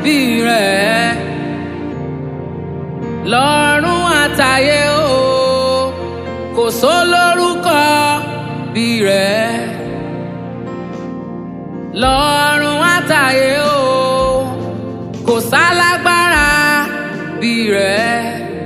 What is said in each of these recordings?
bí rẹ̀. Lọ́run àtayé o, kò sólórúkọ bí rẹ̀. Lọ́run àtayé o, kò sálágbára bí rẹ̀.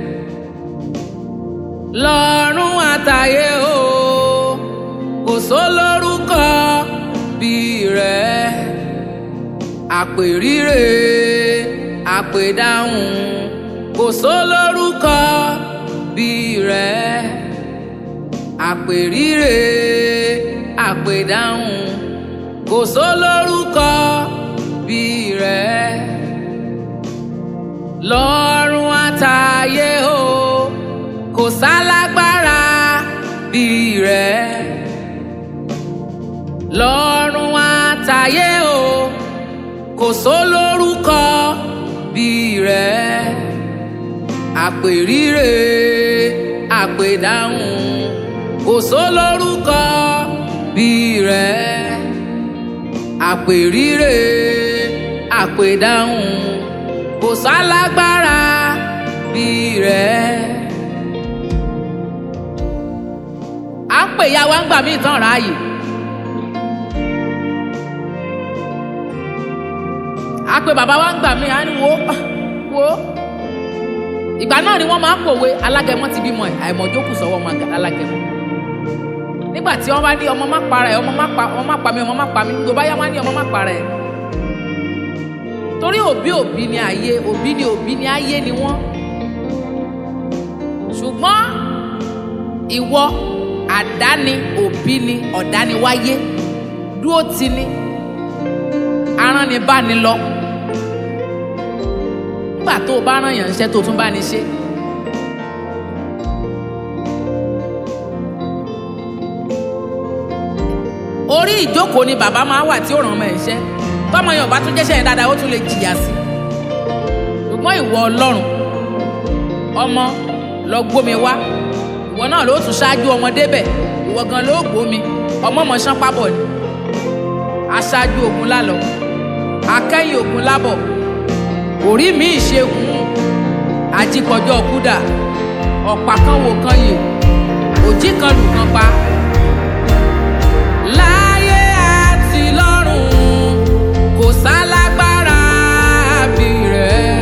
Lọ́run àtayé o, kò sólórúkọ bí rẹ̀. Àpèrire àpèdáhùn, kò sólórúkọ bí rẹ̀. Àpèrire àpèdáhùn, kò sólórúkọ bí rẹ̀. Lọ́run àtayé o, kò sálágbára bí rẹ̀. Lọ́run àtayé o, kò sólórúkọ bí rẹ̀. Àpèrire àpèdáhùn, kò sólórúkọ bí rẹ̀. Àpèrire àpèdáhùn, kò sálágbára bí rẹ̀. À ń pè ya wa ń gbà mí tán ráàyè. À pè bàbá wa ń gbà mí, à ní wo. Ìgbà náà ni wọ́n máa ń pòwe alágẹmọ ti bímọ ẹ̀, àìmọ̀jókù sọ́wọ́ ọmọ alágẹmọ. Nígbà tí wọ́n bá ní ọmọ má para ẹ̀, ọmọ má pa mí, ọmọ má pa mí, tó bá yá wọ́n á ní ọmọ má para ẹ̀. Torí òbí ni ayé, òbí ni ayé ni wọ́n. Ṣùgbọ́n ìwọ àdáni òbí ni ọ̀dáni wáyé, dúró ti ni, aràn ni bá ni lọ. Nígbà tó o bá rán yàn iṣẹ́ tó tún bá ní ṣe. Orí ìjókòó ni bàbá máa wà tí ó ràn ọmọ ẹ̀ iṣẹ́. Tọ́mọ yẹn ò bá tún jẹ́ṣẹ́ yẹn dáadáa, ó tún lè jìyà sí. Ṣùgbọ́n ìwọ Ọlọ́run, ọmọ lọ gbómi wá. Ìwọ náà ló tún ṣáájú ọmọ débẹ̀. Ìwọ gan ló gbómi. Ọmọ mọ̀ ṣán pábọ̀ ni. Aṣáájú ogun lálọ. Akẹ́yìn ogun lábọ̀. Orí mi ìṣegun. Ajíkọjọ́ kúdà. Ọ̀pá kan wò kan yè. Òjì kan lù kan pa. Láyé àti lọ́run, kò sálágbára bí rẹ̀.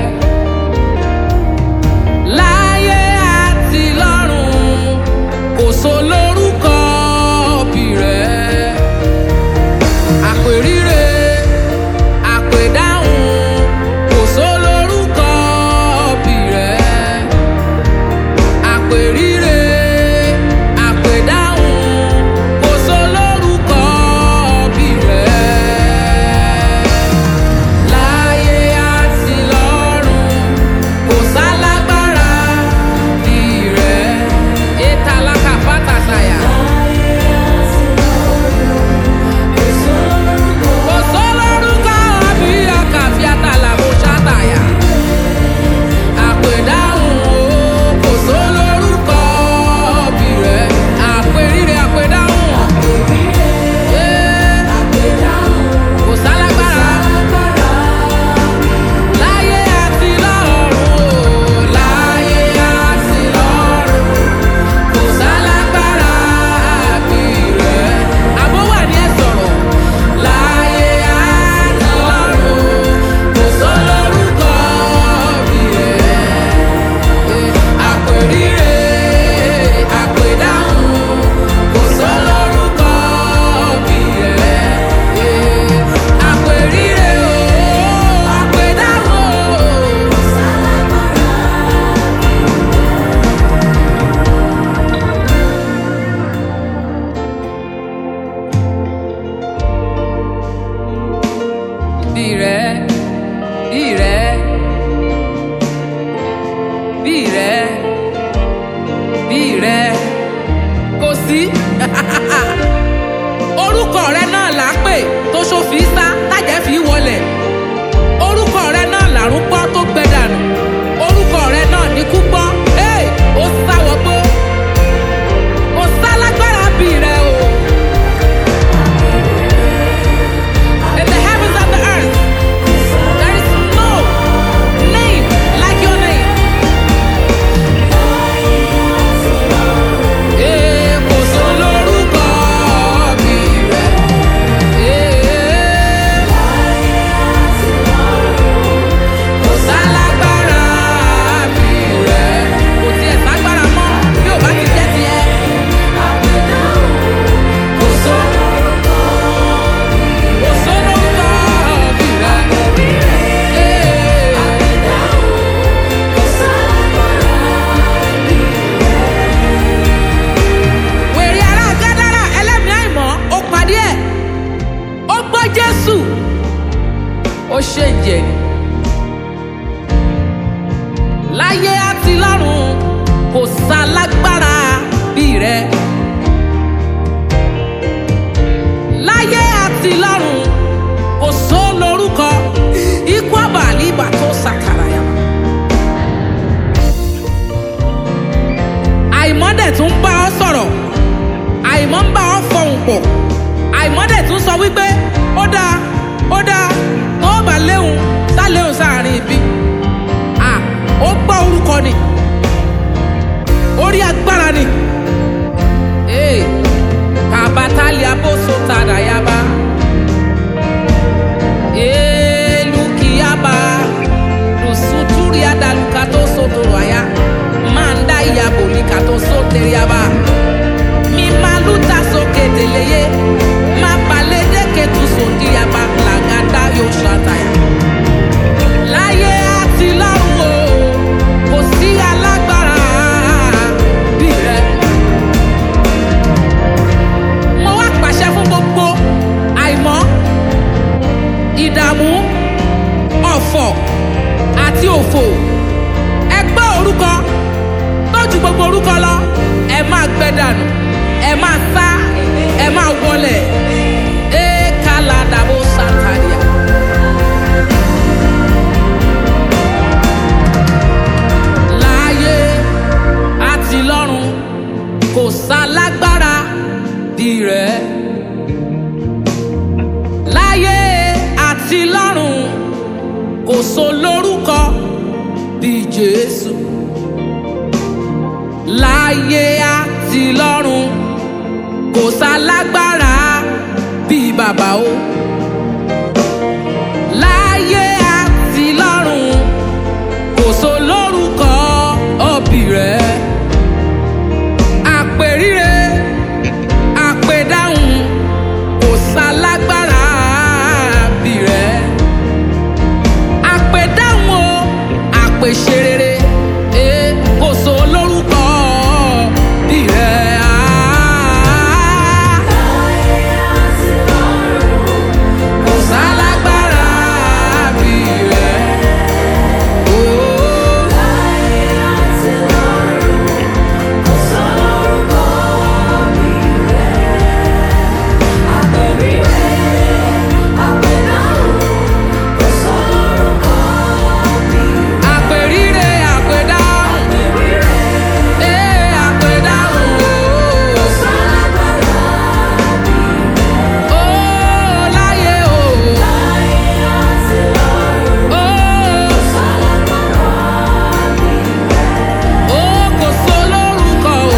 Láyé àti lọ́run, kò sólórúkọ bí rẹ̀. Àpèrire àpèdáhùn, kò sólórúkọ bí rẹ̀. Àpèrire àpèdáhùn, kò sólórúkọ bí rẹ̀. Láyé àti lọ́run, kò sálágbára bí rẹ̀. Etalaka pátásáyà. Kò sólórúkọ bí ọkàfíàtà làbò ṣàtàyà. Àpèdáhùn o, kò sólórúkọ bí rẹ̀. Àpèrire àpèdáhùn. Kò sálágbára. Láyé àti lọ́run o, láyé àti lọ́run, kò sálágbára bí rẹ̀. Àbó wà ní ẹ sọ̀rọ̀. Láyé àti lọ́run, kò sólórúkọ bí rẹ̀. Àpèrire àpèdáhùn, kò sólórúkọ bí rẹ̀. Àpèrire o, àpèdáhùn o. Bí rẹ̀, bí rẹ̀, bí rẹ̀, bí rẹ̀, kò sí. Orúkọ rẹ náà là á pè tó ṣòfì sá tájẹ́ fi wọlẹ̀. Orúkọ rẹ náà làrún gbọ́ tó gbẹ dànù. Orúkọ rẹ náà ní kú gbọ́. Ó sáwọ́ gbó. Kò sálágbára bí rẹ̀ o. In the heavens and the earth, there is no ó ṣèǹjẹ ni. láyé àti lọ́run kò sálágbára bí rẹ. láyé àti lọ́run kò só lórúkọ ikú àbàlí ìbà tó sàkàrà yà. àìmọ́ dẹ̀ tún ń bá ọ sọ̀rọ̀, àìmọ́ ń bá ọ fọhùn pọ̀, àìmọ́ dẹ̀ tún sọ wípé ó dáa tó bá léhùn sáléhùn sáàrin ibi. ó gbọ́ orúkọ ni, orí agbára ni. kàbátálì abóso tàdà yaba elukiyaba lusuturi adaluka tó sotoro aya manda iyabolika tó soteriaba mimaluta soketeleye mabaledeke tu sodiaba lagada yoshataya. láyé àti lọ́run o kò sí alágbára bí rẹ. mo wá pàṣẹ fún gbogbo àìmọ́, ìdààmú, ọ̀fọ̀ àti òfò. ẹ gbọ́ orúkọ tó ju gbogbo orúkọ lọ, ẹ máa gbẹ dànù, ẹ máa sá, ẹ máa wọlẹ̀. kálá dàbò santaria. láyé àti lọ́run kò sálágbára bí rẹ. láyé àti lọ́run kò sólórúkọ bí Jésù. láyé àti lọ́run kò sálágbára bí bàbá o. láyé àti lọ́run kò sólórúkọ bí rẹ. àpèríre àpèdáhùn kò sálágbára bí rẹ. àpèdáhùn o àpèṣerere kò sólórúkọ bí rẹ. kò sálágbára bí rẹ. àpèríre àpèdáhùn àpèdáhùn láyé o kò sólórúkọ o.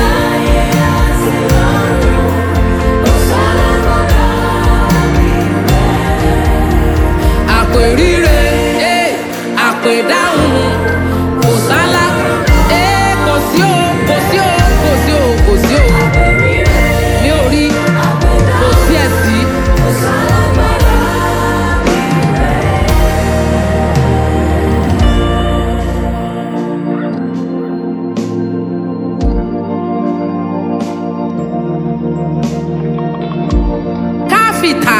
àpèríre àpèdáhùn kò sálá kò sí o kò sí o kò sí o kò sí o mi ò rí kò sí ẹ̀ sí. káfíńtà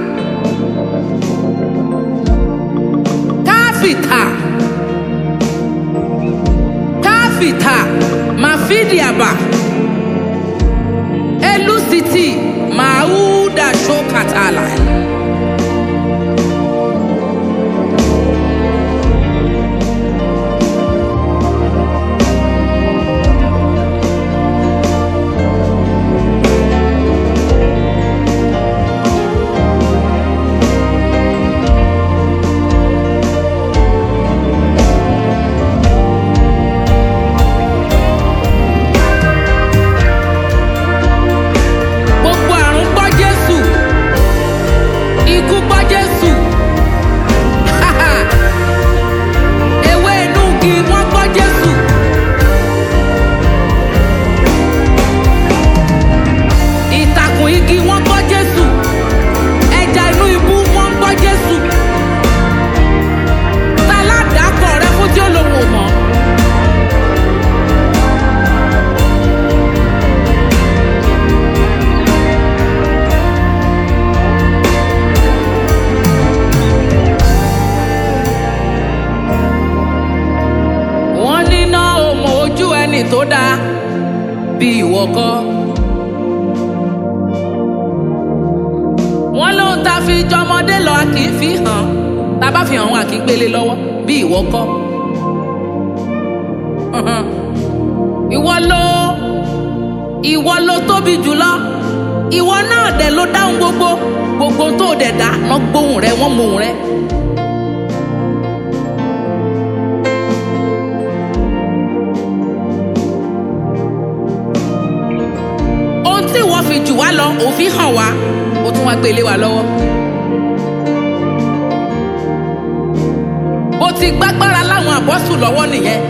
káfíńtà mafidiaba elusiti mauda shokatala. gbogbo àrùn gbọ́ Jésù. tó dáa bí ìwọ kọ́. wọ́n lóhun tá a fi jọmọdé lọ a kì í fi hàn, tá a bá fi hàn wọn a kì í gbélé lọ́wọ́ bí ìwọ kọ́. ìwọ ló tóbi jùlọ, ìwọ náà dẹ̀ ló dáhùn gbogbo tó dẹ̀ dá wọn gbóhùn rẹ wọn mọ ohùn rẹ. ohun tí ìwọ fi jù wá lọ òfin hàn wá ó tún wá gbélé wa lọ́wọ́. bó ti gbágbára láwọn àpọ́sù lọ́wọ́ nìyẹn.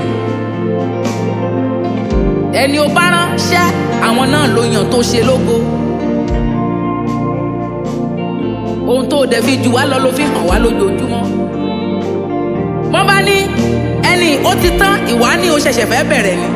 ẹni ó bá ránṣẹ́ àwọn náà ló yàn tó ṣe lógo. ohun tó dẹ̀ fi jù wá lọ ló fi hàn wá lójoojúmọ́. wọ́n bá ní ẹni ó ti tán, ìwà ni ó ṣẹ̀ṣẹ̀ fẹ́ bẹ̀rẹ̀ ni.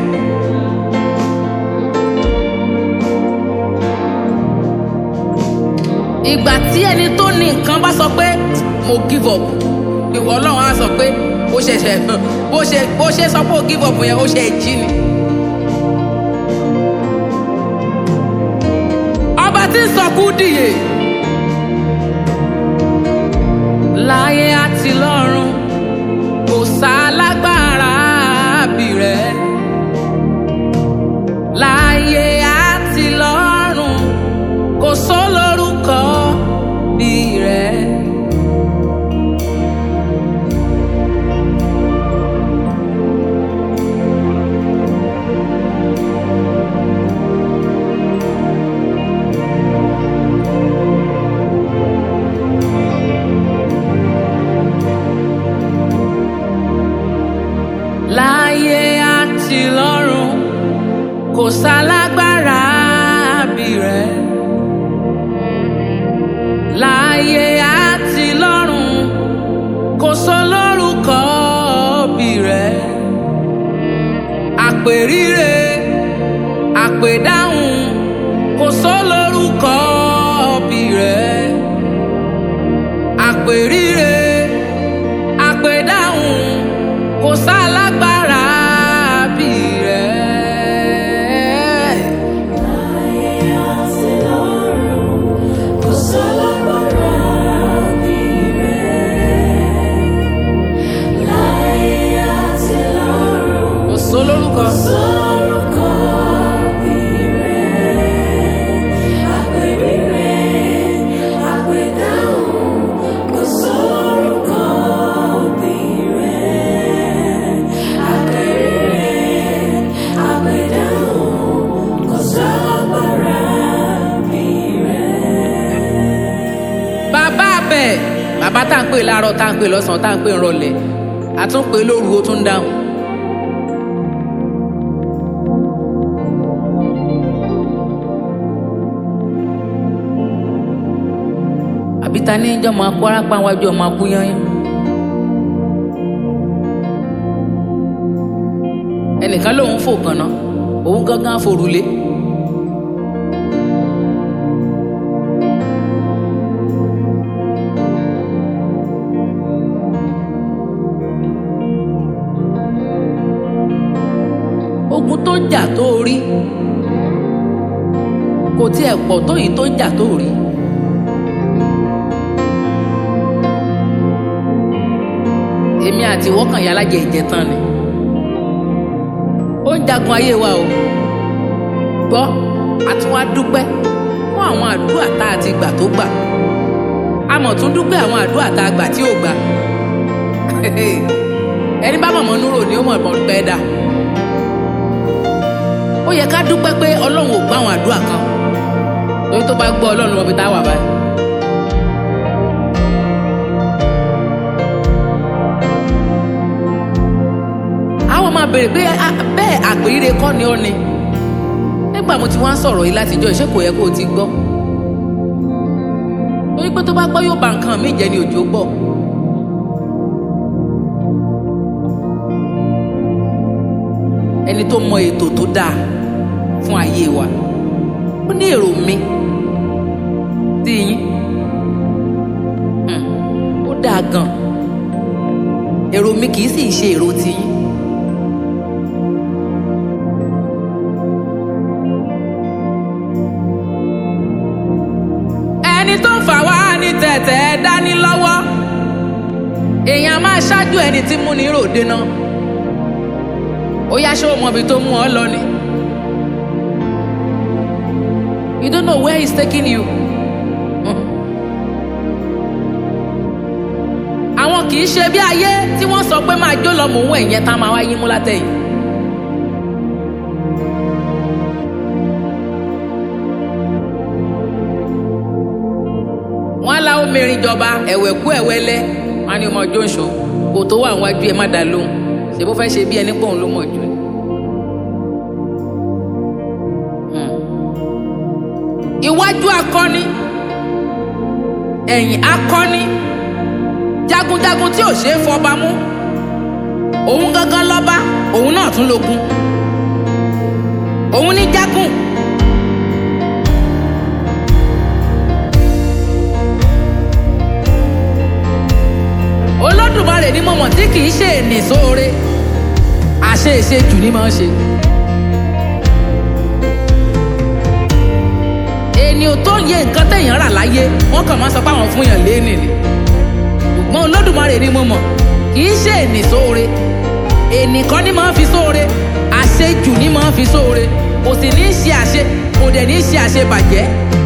ìgbà tí ẹni tó ní nǹkan bá sọ pé mo give up, ìwọ Ọlọ́run á sọ pé ó ṣẹ̀ṣẹ̀ bó ṣe sọ pé ó give up yẹn ó ṣe jí ni. ọba tí ń sọkú dìye láyé àti lọ́run kò sálágbára bí rẹ̀. láyé àti lọ́run kò sólórúkọ bí rẹ̀. láyé àti lọ́run kò sálágbára bí rẹ̀. láyé àti lọ́run kò sólórúkọ bí rẹ̀. àpèríre àpèdáhùn kò sólórúkọ bí rẹ̀. àpèríre àpèdáhùn kò sálágbára bí rẹ̀. láyé àti lọ́run kò sálágbára bí rẹ̀. láyé àti lọ́run kò sólórúkọ. sórúkọ bí rẹ̀. àpèríre àpèdáhùn kò sórúkọ bí rẹ̀. àpèríre àpèdáhùn kò sálágbára bí rẹ̀. bàbá abẹ bàbá tá à ń pè láàárọ̀ tá à ń pè lọ́sàn-án tá à ń pè rọ̀lẹ́ àtúnpè lóru ó tún dáhùn. àbí ta ní ìjọ máa kó arápá wájú ọmọ akú yányán. ẹnìkan lòun fò kànáà òun gángan forulé. ogun tó jà tó rí kò tiẹ̀ pọ̀ tó yìí tó jà tó rí. èmi àti ìwọ kàn yálà jẹ ìjẹtàn ni. ó ń jagun ayé wa o. gbọ́ a tún wá dúpẹ́ fún àwọn àdúrà tá a ti gbà tó gbà. a mọ̀ tún dúpẹ́ àwọn àdúrà tá a gbà tí ò gbà. ẹni bá mọ̀mọ́ núrò ni ó mọ̀ mọ̀ pẹ́ dà. ó yẹ ká dúpẹ́ pé Ọlọ́run ò gbọ́ àwọn àdúrà kan. lórí tó bá gbọ́ Ọlọ́run ọbẹ̀ tá a wà báyìí. àwọn máa béèrè pé bẹ́ẹ̀ àpèrire kọ́ ni ó ni. nígbà mo ti wá ń sọ̀rọ̀ yìí látijọ́ ìṣe kò yẹ kó o ti gbọ́. lórí pé tó bá gbọ́ yóò ba nǹkan mi jẹ́ ni òjò gbọ́. ẹni tó mọ ètò tó dáa fún ayé wa ó ní èrò mi sí yín ó dáa gan èrò mi kì í sì ṣe èrò tiyín èèyàn máa ṣáájú ẹni tí mú ní ròde náà ó yá ṣé o mọ ibi tó mú ọ lọ ni. You don't know where he's taking you. àwọn kì í ṣe bí ayé tí wọ́n sọ pé máa jó lọ mò ń wọ ẹ̀yẹn tá a máa wá yín mú látẹ̀yìn. wọ́n á la omirin jọba ẹ̀wẹ̀kú ẹ̀wẹ́lẹ́ wọ́n á ní ọmọ ọjọ́ ìṣó kò tó wà wájú ẹ má dá lóhùn ṣe bó fẹ́ ṣe bí ẹni pọ̀ ń ló mọ̀ jù. iwájú akọni ẹ̀yìn akọni jagunjagun tí ò ṣe é fọba mú òun gangan lọ́ba òun náà tún lógun òun ní jágùn. Olódùmarè ní mọ̀mọ́ tí kì í ṣe ènì sóore àṣeèṣe jù ní máa ń ṣe. ènìyàn tó yẹ nǹkan téèyàn rà láyé wọ́n kàn máa sọ pé àwọn fún yàn léènì ni ṣùgbọ́n Olódùmarè ní mọ̀mọ́ kì í ṣe ènì sóore ènì kan ní máa ń fi sóore àṣejù ní máa ń fi sóore kò sì ní í ṣe àṣe kò dẹ̀ ní í ṣe àṣebàjẹ́.